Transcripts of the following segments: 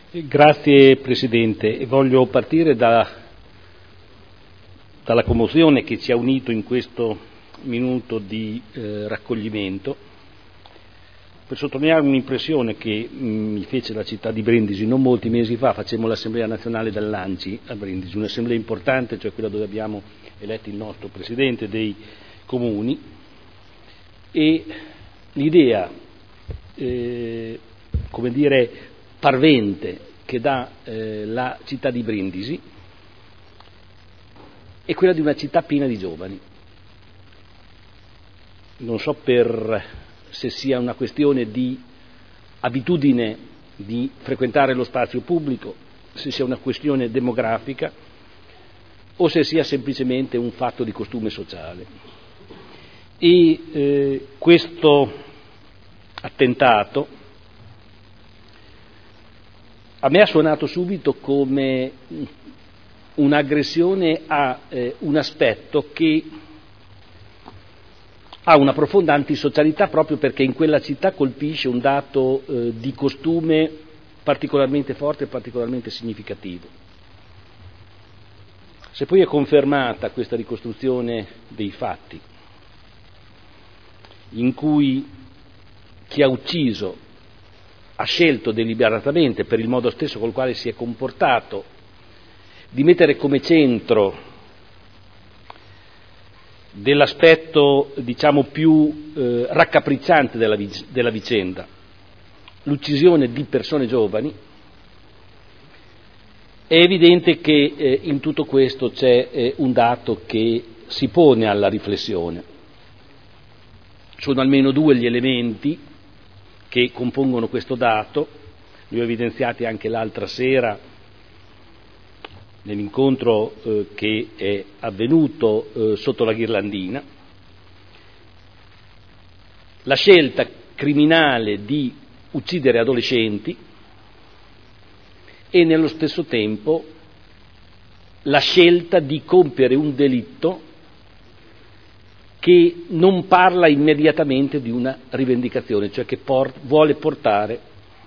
Grazie Presidente, voglio partire dalla commozione che ci ha unito in questo minuto di raccoglimento per sottolineare un'impressione che mi fece la città di Brindisi. Non molti mesi fa facemmo l'Assemblea Nazionale dell'ANCI a Brindisi, un'assemblea importante, cioè quella dove abbiamo eletto il nostro Presidente dei Comuni, e l'idea, come dire, parvente che dà la città di Brindisi è quella di una città piena di giovani. Non so se sia una questione di abitudine di frequentare lo spazio pubblico, se sia una questione demografica o se sia semplicemente un fatto di costume sociale. E questo attentato a me ha suonato subito come un'aggressione a un aspetto che ha una profonda antisocialità, proprio perché in quella città colpisce un dato di costume particolarmente forte e particolarmente significativo. Se poi è confermata questa ricostruzione dei fatti, in cui chi ha ucciso ha scelto deliberatamente, per il modo stesso col quale si è comportato, di mettere come centro dell'aspetto, diciamo, più raccapricciante della vicenda l'uccisione di persone giovani, è evidente che in tutto questo c'è un dato che si pone alla riflessione. Sono almeno due gli elementi che compongono questo dato, li ho evidenziati anche l'altra sera nell'incontro che è avvenuto sotto la ghirlandina. La scelta criminale di uccidere adolescenti e nello stesso tempo la scelta di compiere un delitto che non parla immediatamente di una rivendicazione, cioè che vuole portare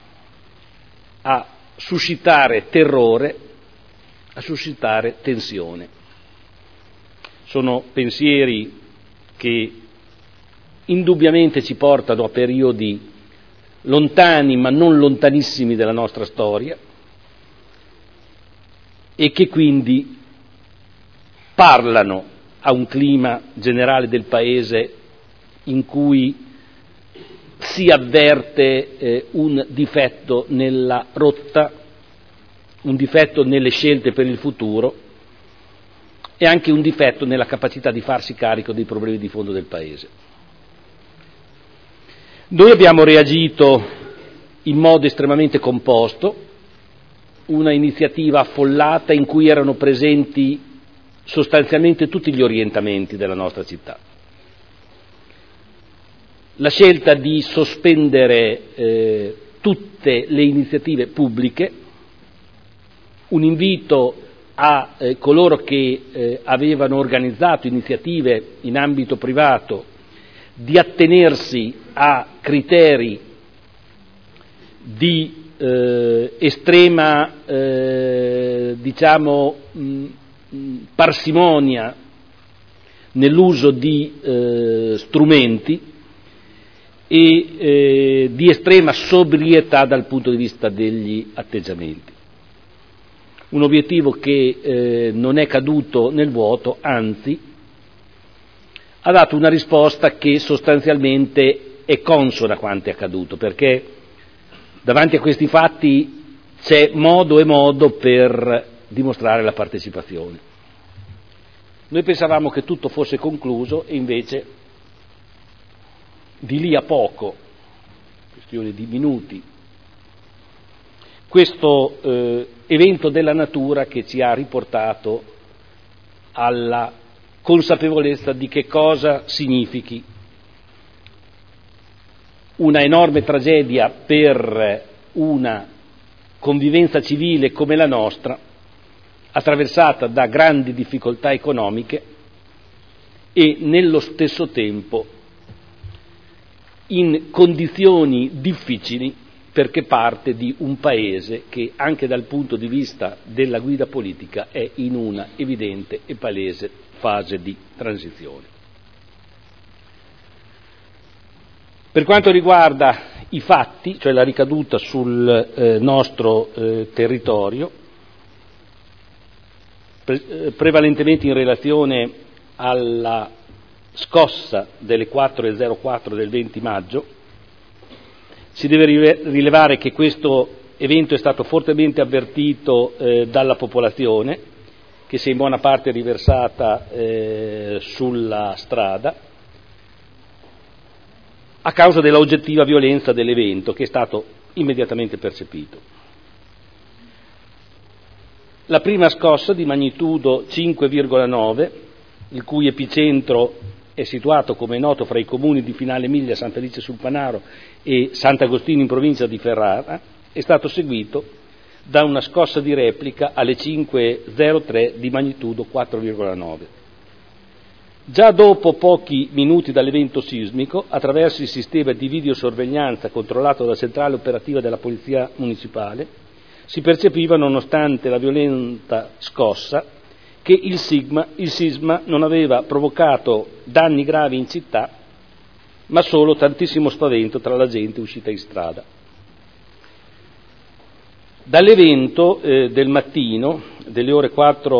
a suscitare terrore, a suscitare tensione. Sono pensieri che indubbiamente ci portano a periodi lontani ma non lontanissimi della nostra storia e che quindi parlano a un clima generale del Paese in cui si avverte un difetto nella rotta, un difetto nelle scelte per il futuro e anche un difetto nella capacità di farsi carico dei problemi di fondo del Paese. Noi abbiamo reagito in modo estremamente composto, una iniziativa affollata in cui erano presenti sostanzialmente tutti gli orientamenti della nostra città. La scelta di sospendere tutte le iniziative pubbliche, un invito a coloro che avevano organizzato iniziative in ambito privato di attenersi a criteri di estrema parsimonia nell'uso di strumenti e di estrema sobrietà dal punto di vista degli atteggiamenti. Un obiettivo che non è caduto nel vuoto, anzi ha dato una risposta che sostanzialmente è consona a quanto è accaduto, perché davanti a questi fatti c'è modo e modo per dimostrare la partecipazione. Noi pensavamo che tutto fosse concluso e invece di lì a poco, questione di minuti, questo evento della natura che ci ha riportato alla consapevolezza di che cosa significhi una enorme tragedia per una convivenza civile come la nostra, attraversata da grandi difficoltà economiche e nello stesso tempo in condizioni difficili perché parte di un paese che anche dal punto di vista della guida politica è in una evidente e palese fase di transizione. Per quanto riguarda i fatti, cioè la ricaduta sul nostro territorio, prevalentemente in relazione alla scossa delle 4:04 del 20 maggio, si deve rilevare che questo evento è stato fortemente avvertito dalla popolazione, che si è in buona parte riversata sulla strada, a causa della oggettiva violenza dell'evento, che è stato immediatamente percepito. La prima scossa di magnitudo 5,9, il cui epicentro è situato, come è noto, fra i comuni di Finale Emilia, Sant'Alice sul Panaro e Sant'Agostino in provincia di Ferrara, è stato seguito da una scossa di replica alle 5:03 di magnitudo 4,9. Già dopo pochi minuti dall'evento sismico, attraverso il sistema di videosorveglianza controllato dalla centrale operativa della Polizia Municipale, si percepiva, nonostante la violenta scossa, che il sisma non aveva provocato danni gravi in città, ma solo tantissimo spavento tra la gente uscita in strada. Dall'evento del mattino, delle ore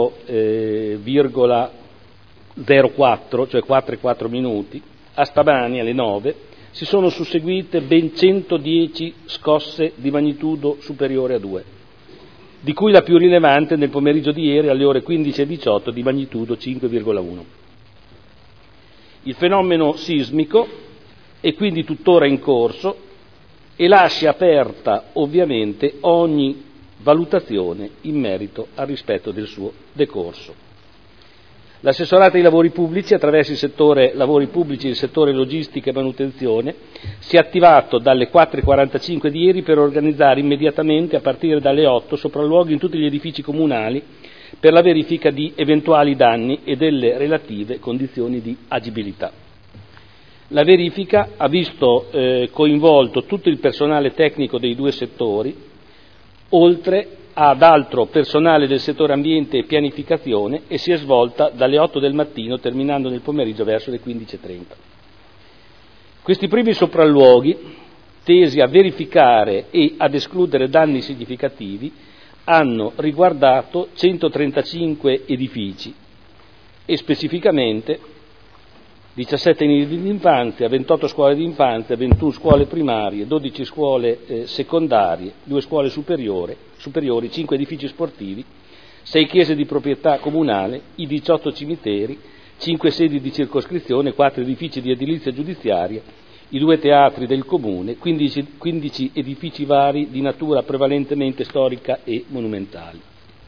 4,04, cioè 4:04 minuti, a stamani alle 9, si sono susseguite ben 110 scosse di magnitudo superiore a 2, di cui la più rilevante nel pomeriggio di ieri alle ore 15:18 di magnitudo 5,1. Il fenomeno sismico è quindi tuttora in corso e lascia aperta ovviamente ogni valutazione in merito al rispetto del suo decorso. L'assessorato ai lavori pubblici, attraverso il settore lavori pubblici e il settore logistica e manutenzione, si è attivato dalle 4:45 di ieri per organizzare immediatamente, a partire dalle 8, sopralluoghi in tutti gli edifici comunali per la verifica di eventuali danni e delle relative condizioni di agibilità. La verifica ha visto coinvolto tutto il personale tecnico dei due settori, oltre ad altro personale del settore ambiente e pianificazione, e si è svolta dalle 8 del mattino terminando nel pomeriggio verso le 15:30. Questi primi sopralluoghi, tesi a verificare e ad escludere danni significativi, hanno riguardato 135 edifici e specificamente 17 nidi di infanzia, 28 scuole di infanzia, 21 scuole primarie, 12 scuole secondarie, 2 scuole superiori, 5 edifici sportivi, 6 chiese di proprietà comunale, i 18 cimiteri, 5 sedi di circoscrizione, 4 edifici di edilizia giudiziaria, i 2 teatri del comune, 15 edifici vari di natura prevalentemente storica e monumentale.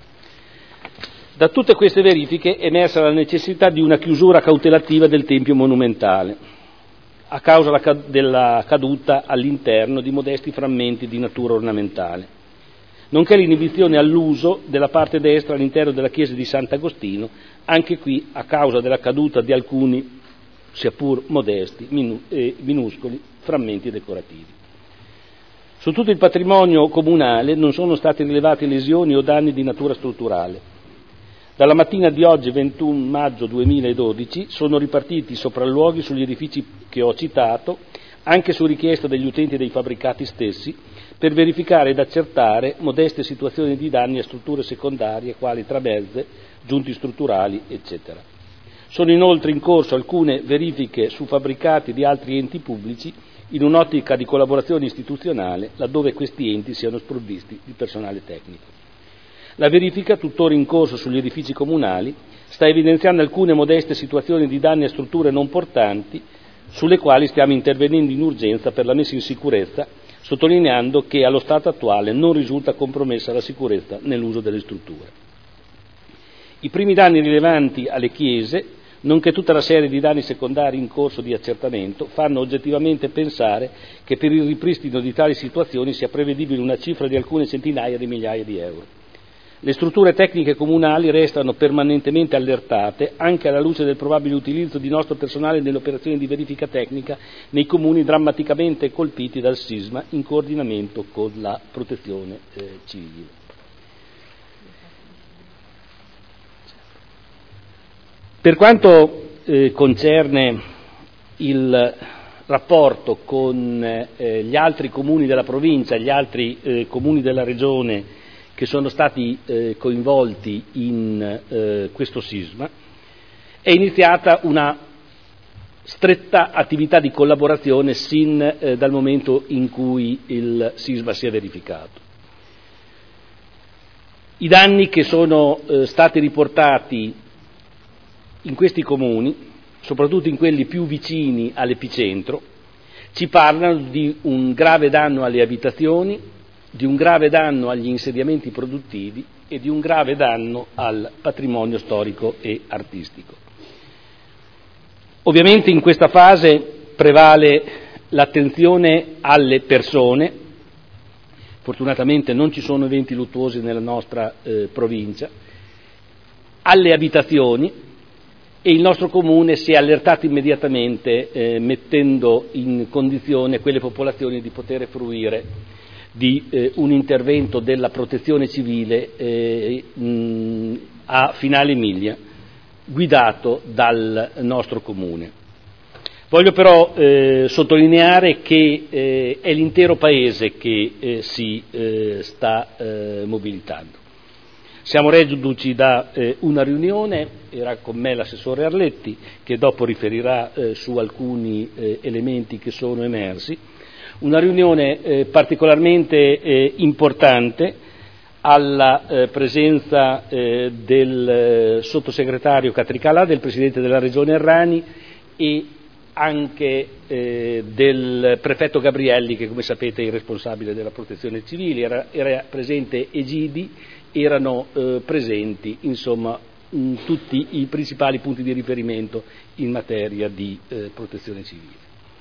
Da tutte queste verifiche è emersa la necessità di una chiusura cautelativa del Tempio monumentale, a causa della caduta all'interno di modesti frammenti di natura ornamentale, nonché l'inibizione all'uso della parte destra all'interno della chiesa di Sant'Agostino, anche qui a causa della caduta di alcuni, sia pur modesti, minuscoli frammenti decorativi. Su tutto il patrimonio comunale non sono state rilevate lesioni o danni di natura strutturale. Dalla mattina di oggi, 21 maggio 2012, sono ripartiti sopralluoghi sugli edifici che ho citato, anche su richiesta degli utenti dei fabbricati stessi, per verificare ed accertare modeste situazioni di danni a strutture secondarie, quali tramezze, giunti strutturali, eccetera. Sono inoltre in corso alcune verifiche su fabbricati di altri enti pubblici, in un'ottica di collaborazione istituzionale, laddove questi enti siano sprovvisti di personale tecnico. La verifica, tuttora in corso sugli edifici comunali, sta evidenziando alcune modeste situazioni di danni a strutture non portanti, sulle quali stiamo intervenendo in urgenza per la messa in sicurezza, sottolineando che allo stato attuale non risulta compromessa la sicurezza nell'uso delle strutture. I primi danni rilevanti alle chiese, nonché tutta la serie di danni secondari in corso di accertamento, fanno oggettivamente pensare che per il ripristino di tali situazioni sia prevedibile una cifra di alcune centinaia di migliaia di euro. Le strutture tecniche comunali restano permanentemente allertate anche alla luce del probabile utilizzo di nostro personale nelle operazioni di verifica tecnica nei comuni drammaticamente colpiti dal sisma in coordinamento con la protezione civile. Per quanto concerne il rapporto con gli altri comuni della provincia, gli altri comuni della regione che sono stati coinvolti in questo sisma, è iniziata una stretta attività di collaborazione sin dal momento in cui il sisma si è verificato. I danni che sono stati riportati in questi comuni, soprattutto in quelli più vicini all'epicentro, ci parlano di un grave danno alle abitazioni, di un grave danno agli insediamenti produttivi e di un grave danno al patrimonio storico e artistico. Ovviamente in questa fase prevale l'attenzione alle persone. Fortunatamente non ci sono eventi luttuosi nella nostra provincia, alle abitazioni, e il nostro comune si è allertato immediatamente mettendo in condizione quelle popolazioni di poter fruire di un intervento della protezione civile a Finale Emilia, guidato dal nostro comune. Voglio però sottolineare che è l'intero Paese che si sta mobilitando. Siamo reduci da una riunione, era con me l'assessore Arletti, che dopo riferirà su alcuni elementi che sono emersi, una riunione particolarmente importante alla presenza del sottosegretario Catricalà, del presidente della regione Errani e anche del prefetto Gabrielli, che come sapete è il responsabile della protezione civile, era presente Egidi, erano presenti insomma tutti i principali punti di riferimento in materia di protezione civile.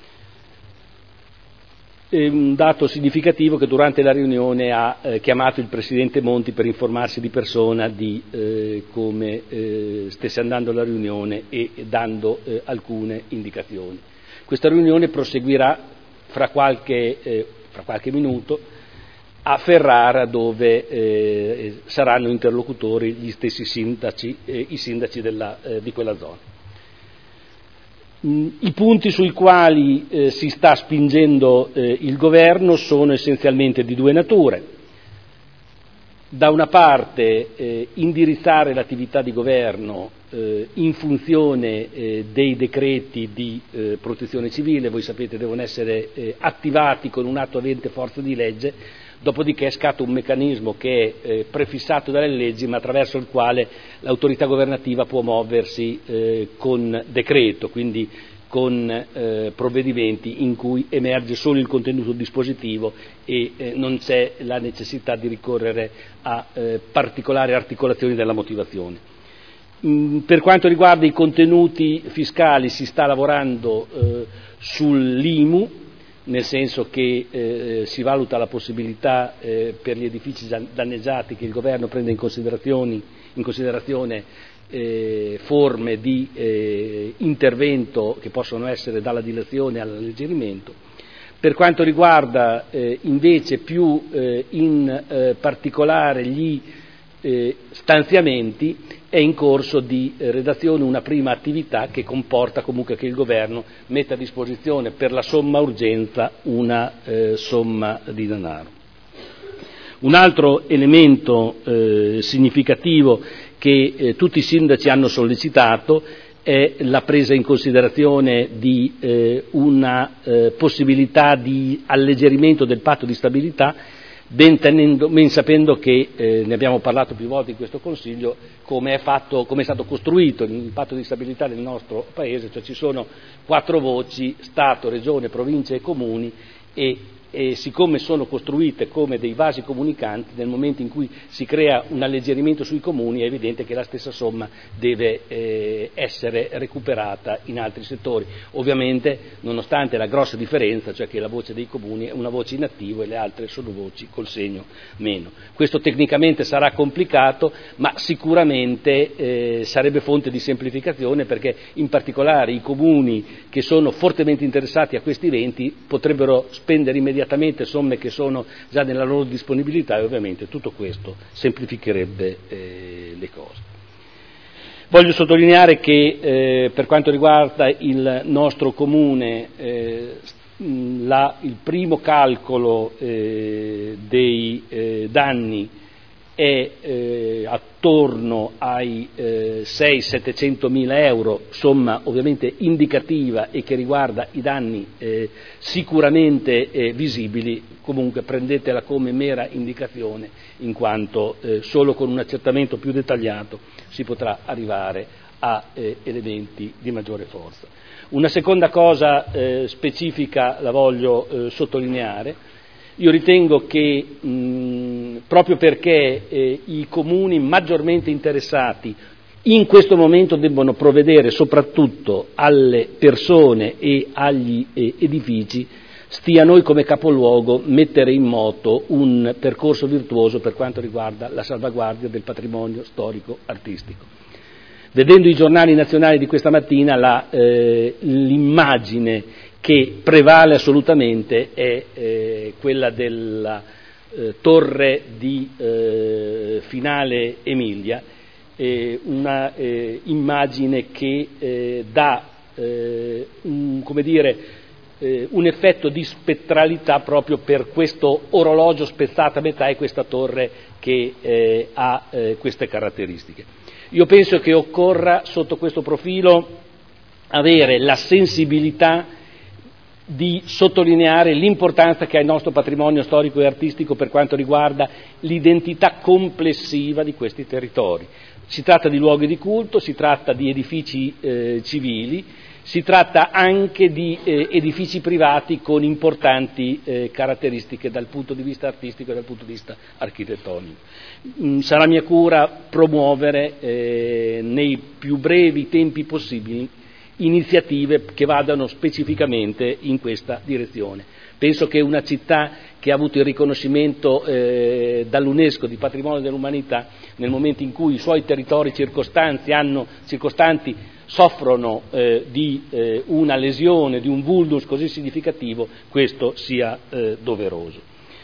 Un dato significativo che durante la riunione ha chiamato il Presidente Monti per informarsi di persona di come stesse andando la riunione e dando alcune indicazioni. Questa riunione proseguirà fra qualche minuto a Ferrara, dove saranno interlocutori gli stessi sindaci, i sindaci di quella zona. I punti sui quali si sta spingendo il governo sono essenzialmente di due nature. Da una parte indirizzare l'attività di governo in funzione dei decreti di protezione civile, voi sapete devono essere attivati con un atto avente forza di legge, dopodiché scatta un meccanismo che è prefissato dalle leggi ma attraverso il quale l'autorità governativa può muoversi con decreto, quindi con provvedimenti in cui emerge solo il contenuto dispositivo e non c'è la necessità di ricorrere a particolari articolazioni della motivazione. Per quanto riguarda i contenuti fiscali si sta lavorando sull'IMU, nel senso che si valuta la possibilità per gli edifici danneggiati che il governo prenda in considerazione forme di intervento che possono essere dalla dilazione all'alleggerimento. Per quanto riguarda invece più in particolare gli stanziamenti, è in corso di redazione una prima attività che comporta comunque che il governo metta a disposizione per la somma urgenza una somma di denaro. Un altro elemento significativo che tutti i sindaci hanno sollecitato è la presa in considerazione di una possibilità di alleggerimento del patto di stabilità, ben sapendo che, ne abbiamo parlato più volte in questo Consiglio, come è stato costruito il patto di stabilità del nostro Paese, cioè ci sono 4 voci, Stato, Regione, Province e Comuni, e e siccome sono costruite come dei vasi comunicanti, nel momento in cui si crea un alleggerimento sui comuni è evidente che la stessa somma deve essere recuperata in altri settori, ovviamente nonostante la grossa differenza, cioè che la voce dei comuni è una voce in attivo e le altre sono voci col segno meno. Questo tecnicamente sarà complicato, ma sicuramente sarebbe fonte di semplificazione, perché in particolare i comuni che sono fortemente interessati a questi eventi potrebbero spendere immediatamente somme che sono già nella loro disponibilità, e ovviamente tutto questo semplificherebbe le cose. Voglio sottolineare che per quanto riguarda il nostro comune il primo calcolo dei danni è attorno ai 600-700 mila euro, somma ovviamente indicativa e che riguarda i danni sicuramente visibili. Comunque prendetela come mera indicazione, in quanto solo con un accertamento più dettagliato si potrà arrivare a elementi di maggiore forza. Una seconda cosa specifica la voglio sottolineare. Io ritengo che proprio perché i comuni maggiormente interessati in questo momento debbono provvedere soprattutto alle persone e agli edifici, stia a noi come capoluogo mettere in moto un percorso virtuoso per quanto riguarda la salvaguardia del patrimonio storico-artistico. Vedendo i giornali nazionali di questa mattina, l'immagine che prevale assolutamente è quella della torre di Finale Emilia, una immagine che dà un effetto di spettralità proprio per questo orologio spezzato a metà e questa torre che ha queste caratteristiche. Io penso che occorra sotto questo profilo avere la sensibilità di sottolineare l'importanza che ha il nostro patrimonio storico e artistico per quanto riguarda l'identità complessiva di questi territori. Si tratta di luoghi di culto, si tratta di edifici civili, si tratta anche di edifici privati con importanti caratteristiche dal punto di vista artistico e dal punto di vista architettonico. Sarà mia cura promuovere nei più brevi tempi possibili iniziative che vadano specificamente in questa direzione. Penso che una città che ha avuto il riconoscimento dall'UNESCO di patrimonio dell'umanità, nel momento in cui i suoi territori circostanti soffrono di una lesione, di un vulnus così significativo, questo sia doveroso.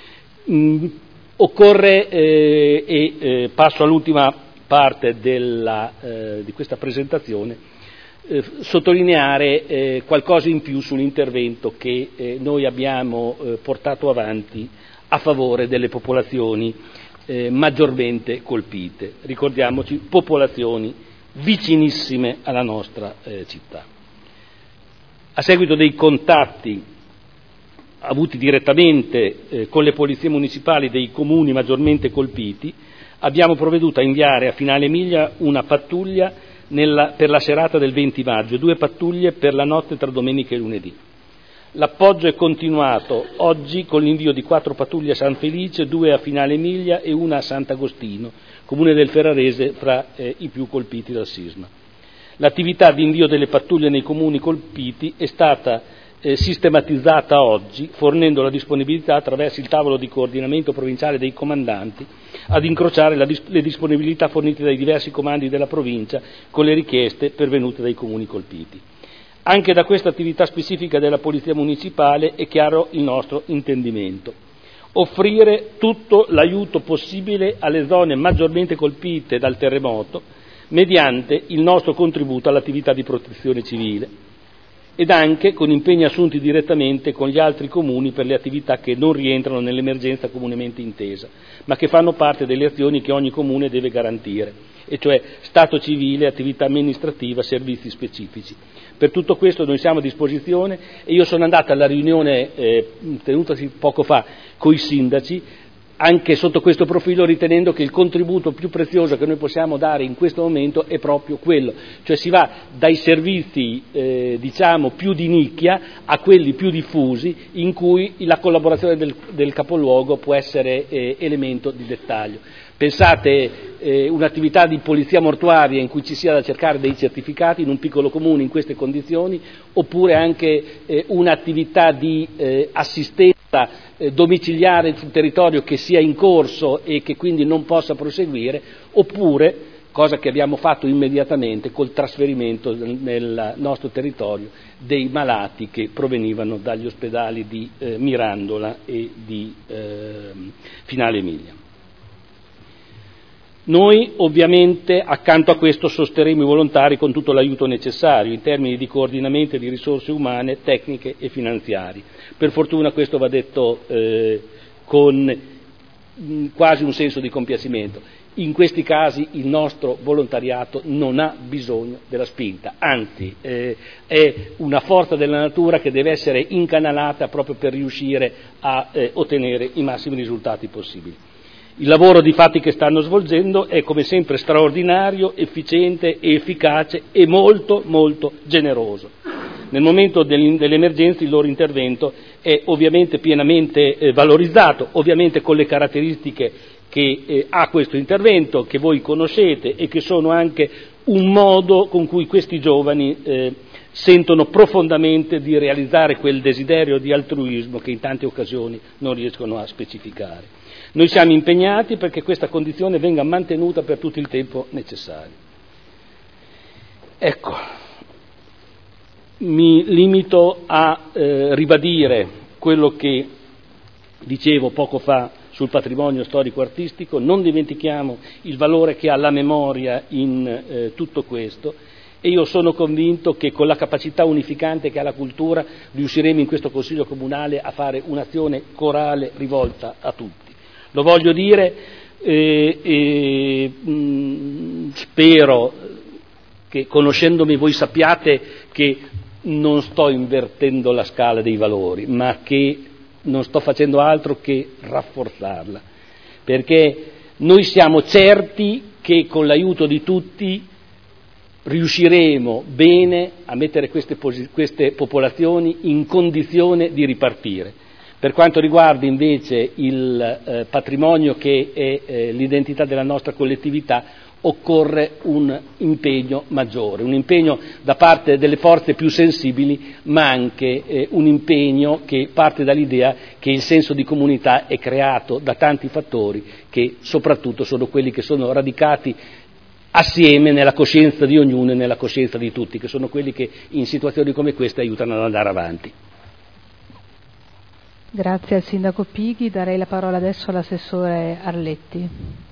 Occorre, passo all'ultima parte di questa presentazione, sottolineare qualcosa in più sull'intervento che noi abbiamo portato avanti a favore delle popolazioni maggiormente colpite. Ricordiamoci, popolazioni vicinissime alla nostra città. A seguito dei contatti avuti direttamente con le polizie municipali dei comuni maggiormente colpiti, abbiamo provveduto a inviare a Finale Emilia una pattuglia per la serata del 20 maggio e 2 pattuglie per la notte tra domenica e lunedì. L'appoggio è continuato oggi con l'invio di 4 pattuglie a San Felice, 2 a Finale Emilia e 1 a Sant'Agostino, comune del Ferrarese fra i più colpiti dal sisma. L'attività di invio delle pattuglie nei comuni colpiti è stata sistematizzata oggi, fornendo la disponibilità attraverso il tavolo di coordinamento provinciale dei comandanti ad incrociare le disponibilità fornite dai diversi comandi della provincia con le richieste pervenute dai comuni colpiti. Anche da questa attività specifica della Polizia Municipale è chiaro il nostro intendimento: offrire tutto l'aiuto possibile alle zone maggiormente colpite dal terremoto mediante il nostro contributo all'attività di protezione civile ed anche con impegni assunti direttamente con gli altri comuni per le attività che non rientrano nell'emergenza comunemente intesa, ma che fanno parte delle azioni che ogni comune deve garantire, e cioè Stato civile, attività amministrativa, servizi specifici. Per tutto questo noi siamo a disposizione e io sono andato alla riunione tenutasi poco fa coi sindaci anche sotto questo profilo, ritenendo che il contributo più prezioso che noi possiamo dare in questo momento è proprio quello, cioè si va dai servizi diciamo più di nicchia a quelli più diffusi, in cui la collaborazione del capoluogo può essere elemento di dettaglio. Pensate un'attività di polizia mortuaria in cui ci sia da cercare dei certificati in un piccolo comune in queste condizioni, oppure anche un'attività di assistenza domiciliare sul territorio che sia in corso e che quindi non possa proseguire, oppure, cosa che abbiamo fatto immediatamente, col trasferimento nel nostro territorio dei malati che provenivano dagli ospedali di Mirandola e di Finale Emilia. Noi ovviamente accanto a questo sosterremo i volontari con tutto l'aiuto necessario in termini di coordinamento e di risorse umane, tecniche e finanziarie. Per fortuna questo va detto con quasi un senso di compiacimento. In questi casi il nostro volontariato non ha bisogno della spinta, anzi è una forza della natura che deve essere incanalata proprio per riuscire a ottenere i massimi risultati possibili. Il lavoro di fatti che stanno svolgendo è come sempre straordinario, efficiente e efficace e molto molto generoso. Nel momento dell'emergenza il loro intervento è ovviamente pienamente valorizzato, ovviamente con le caratteristiche che ha questo intervento, che voi conoscete e che sono anche un modo con cui questi giovani sentono profondamente di realizzare quel desiderio di altruismo che in tante occasioni non riescono a specificare. Noi siamo impegnati perché questa condizione venga mantenuta per tutto il tempo necessario. Ecco, mi limito a ribadire quello che dicevo poco fa sul patrimonio storico-artistico. Non dimentichiamo il valore che ha la memoria in tutto questo, e io sono convinto che con la capacità unificante che ha la cultura riusciremo in questo Consiglio Comunale a fare un'azione corale rivolta a tutti. Lo voglio dire spero che, conoscendomi, voi sappiate che non sto invertendo la scala dei valori, ma che non sto facendo altro che rafforzarla, perché noi siamo certi che con l'aiuto di tutti riusciremo bene a mettere queste popolazioni in condizione di ripartire. Per quanto riguarda invece il patrimonio che è l'identità della nostra collettività, occorre un impegno maggiore, un impegno da parte delle forze più sensibili, ma anche un impegno che parte dall'idea che il senso di comunità è creato da tanti fattori che soprattutto sono quelli che sono radicati assieme nella coscienza di ognuno e nella coscienza di tutti, che sono quelli che in situazioni come queste aiutano ad andare avanti. Grazie al Sindaco Pighi, darei la parola adesso all'Assessore Arletti.